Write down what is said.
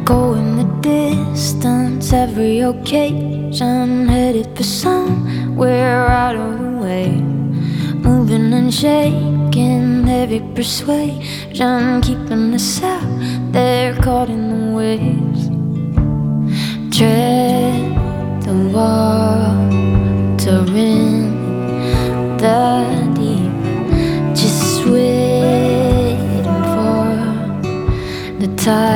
Go in the distance, every occasion, headed for somewhere out of the way. Moving and shaking, heavy persuasion, keeping us out there caught in the waves. Tread the water in the deep, just waiting for the tide.